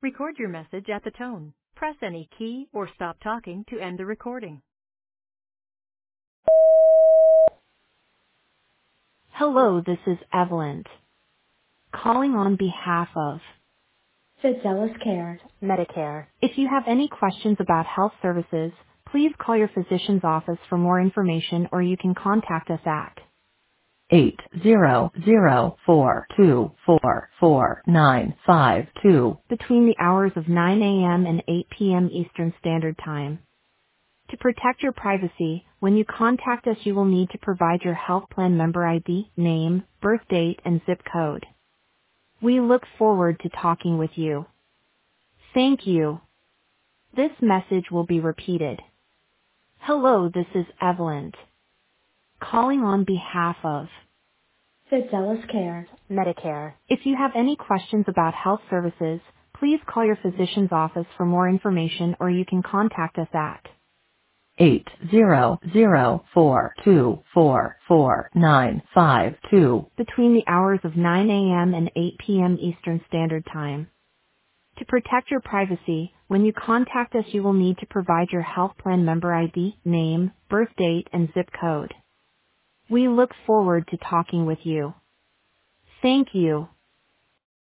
Record your message at the tone. Press any key or stop talking to end the recording. Hello, this is Evelyn, calling on behalf of Fidelis Care, Medicare. If you have any questions about health services, please call your physician's office for more information or you can contact us at 800-424-4952 between the hours of 9 a.m. and 8 p.m. Eastern Standard Time. To protect your privacy, when you contact us you will need to provide your health plan member ID, name, birth date, and zip code. We look forward to talking with you. Thank you. This message will be repeated. Hello, this is Evelyn, calling on behalf of Fidelis Care, Medicare. If you have any questions about health services, please call your physician's office for more information or you can contact us at 800-424-4952 between the hours of 9 a.m. and 8 p.m. Eastern Standard Time. To protect your privacy, when you contact us you will need to provide your health plan member ID, name, birth date, and zip code. We look forward to talking with you. Thank you.